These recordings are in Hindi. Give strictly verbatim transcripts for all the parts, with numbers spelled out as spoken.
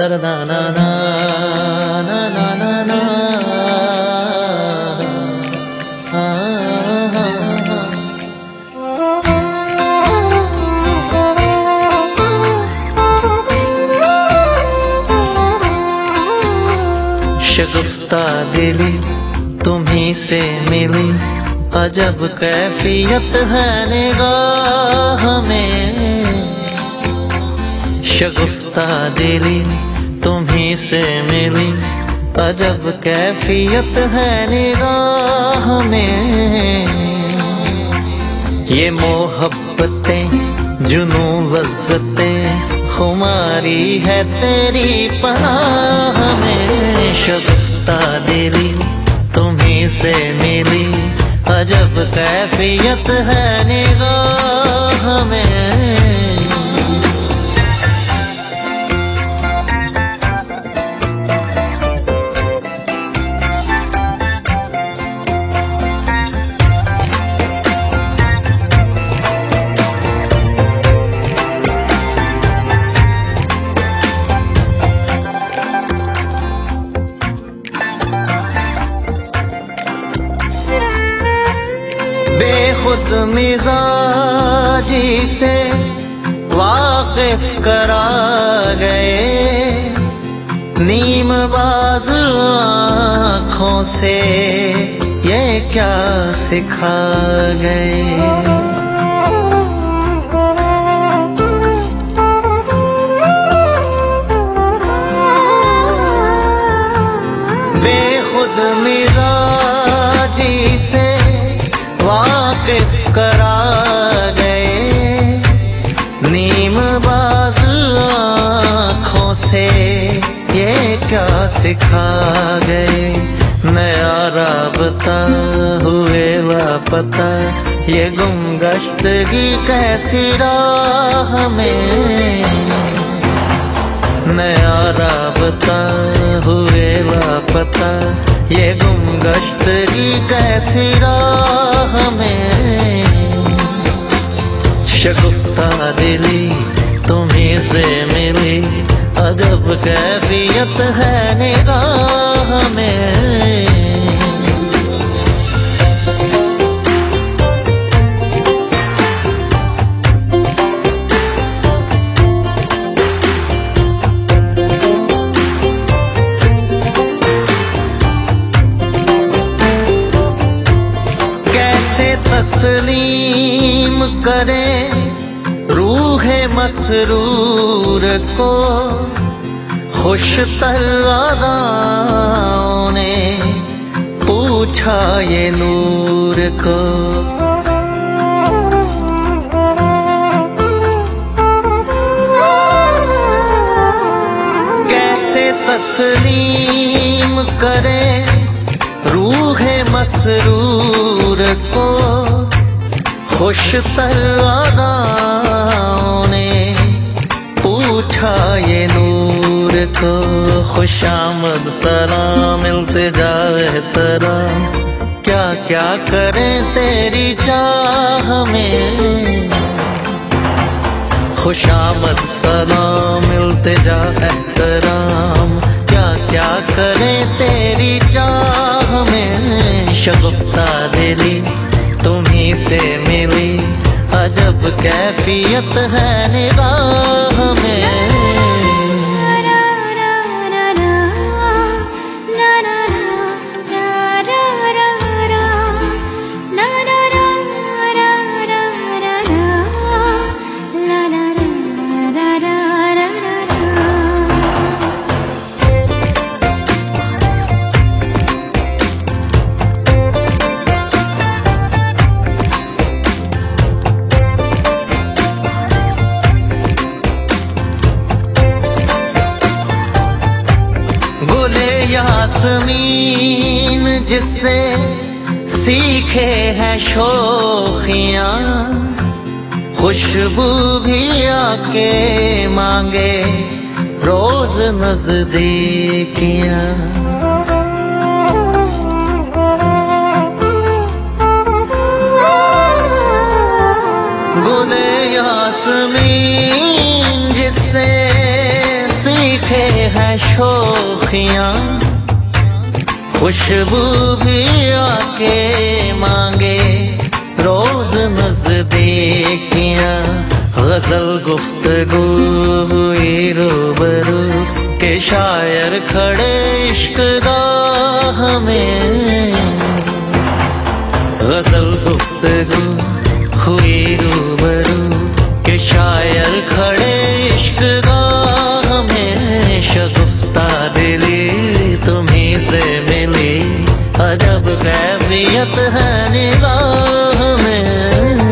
ना ना ना ना ना ना ना शगुफ्ता दिली तुम्ही से मिली, अजब कैफियत है निगाह में। शगुफ्ता दिली तुम्ही से मिली, अजब कैफियत है निगाह में। ये मोहब्बतें जुनू लज़्ज़तें खुमारी है तेरी पनाह में। शगुफ्ता दिली तुम्ही से मिली, अजब कैफियत है निगाह में। बेखुद मिजाजी से वाकिफ करा गए, नीम बाज आँखों से ये क्या सिखा गए। बेखुद मिजाजी से वाकिफ करा गए, नीम बाज आँखों से ये क्या सिखा गए। नया राबता हुए लापता, ये गुमगश्तगी कैसी राह में। नया राबता हुए लापता, ये गुमगश्तगी कैसी राह में। शगुफ्ता दिली तुम्ही से मिली, अजब कैफियत है निगाह में। तस्लीम करे रूहे मसरूर को, खुश तरादाओं ने पूछा ये नूर को। कैसे तस्लीम करे रूहे मसरूर को, खुश तरादाओं ने पूछा ये नूर को। खुशामद सलाम इल्तिजा एहतराम, क्या क्या करें तेरी चाह में। खुशामद सलाम इल्तिजा एहतराम, क्या क्या करें तेरी चाह में। शगुफ्ता दिली तुम्ही से मिली, अजब कैफियत है निगाह में। यास्मीन जिससे सीखे हैं शोखियाँ, खुशबू भी आके मांगे रोज नजदीकियाँ। गुले यास्मीन जिससे सीखे देखे हैं शोखियां, खुशबू भी आके मांगे रोज नजदीकियां। गजल गुफ्तगू हुई रूबरू के शायर खड़े इश्क गाह में। गजल गुफ्तगू हुई रूबरू के शायर खड़े इश्क गाह में। शगुफ्ता दिली तुम्हीं से मिली, अजब कैफियत है निगाह में।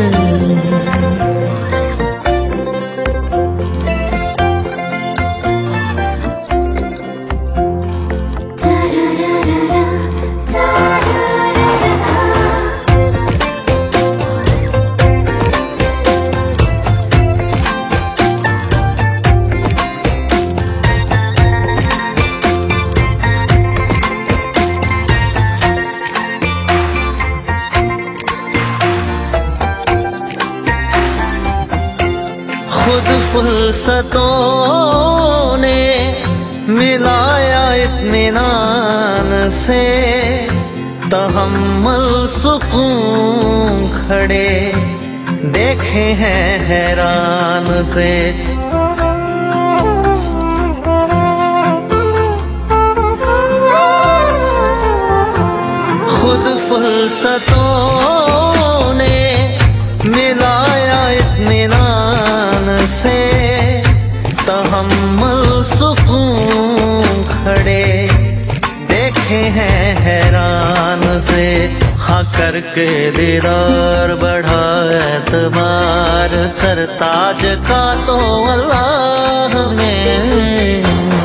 खुद फुर्सतों ने मिलाया इत्मीनान से, तहम्मुल सुकून खड़े देखे हैं हैरान से। खुद फुर्सतों ने मिलाया इत्मीनान से, तहम्मुल सुकून खड़े देखे हैं हैरान से। हाँ करके दीदार बढ़ा एतबार सरताज का तो अल्लाह में।